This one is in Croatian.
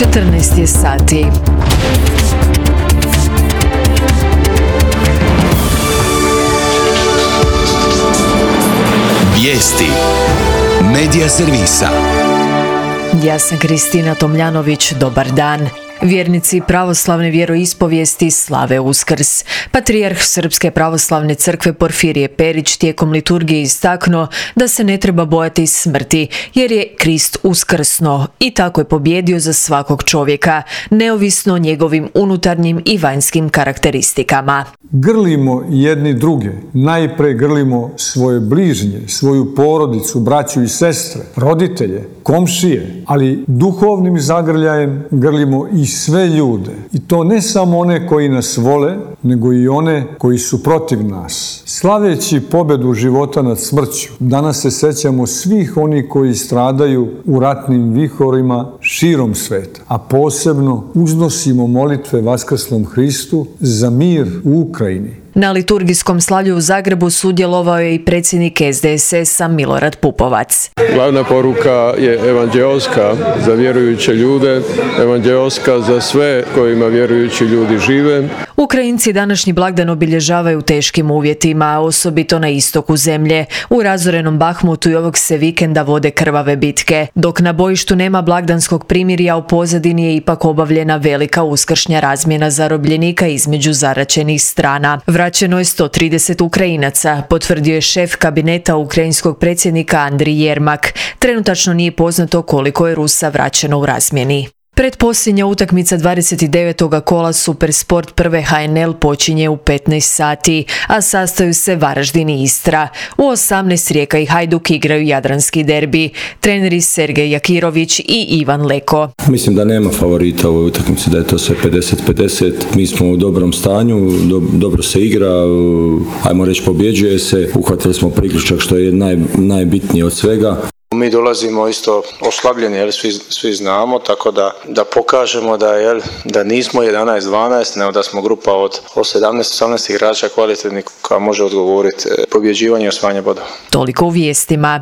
14 je sati. Vijesti Medija servisa. Ja sam Kristina Tomljanović, dobar dan. Vjernici pravoslavne vjeroispovijesti slave Uskrs. Patrijarh Srpske pravoslavne crkve Porfirije Perić tijekom liturgije istaknuo da se ne treba bojati smrti, jer je Krist uskrsno i tako je pobjedio za svakog čovjeka, neovisno o njegovim unutarnjim i vanjskim karakteristikama. Grlimo jedni druge, najpre grlimo svoje bližnje, svoju porodicu, braću i sestre, roditelje, komšije, ali duhovnim zagrljajem grlimo i sve ljude. I to ne samo one koji nas vole, nego i one koji su protiv nas. Slaveći pobjedu života nad smrću, danas se sećamo svih onih koji stradaju u ratnim vihorima širom sveta, a posebno uznosimo molitve Vaskrslom Hristu za mir u Ukrajini. Na liturgijskom slavlju u Zagrebu sudjelovao je i predsjednik SDSS-a Milorad Pupovac. Glavna poruka je evanđeoska za vjerujuće ljude, evanđeoska za sve kojima vjerujući ljudi žive. Ukrajinci današnji blagdan obilježavaju u teškim uvjetima, osobito na istoku zemlje. U razorenom Bahmutu i ovog se vikenda vode krvave bitke. Dok na bojištu nema blagdanskog primirja, u pozadini je ipak obavljena velika uskršnja razmjena zarobljenika između zaraćenih strana. Vraćeno je 130 Ukrajinaca, potvrdio je šef kabineta ukrajinskog predsjednika Andrij Jermak. Trenutačno nije poznato koliko je Rusa vraćeno u razmjeni. Pretposljednja utakmica 29. kola Supersport prve HNL počinje u 15 sati, a sastaju se Varaždin i Istra. U 18 Rijeka i Hajduk igraju jadranski derbi. Treneri Sergej Jakirović i Ivan Leko. Mislim da nema favorita u ovoj utakmici, da je to sve 50-50. Mi smo u dobrom stanju, dobro se igra, ajmo reći pobjeđuje se, uhvatili smo priključak što je najbitnije od svega. Mi dolazimo isto oslabljeni, svi znamo, tako da pokažemo da nismo 11-12, nego da smo grupa od 17-18 igrača kvalitetnih koja može odgovoriti pobjeđivanju i osvajanje bodova. Toliko u vijestima.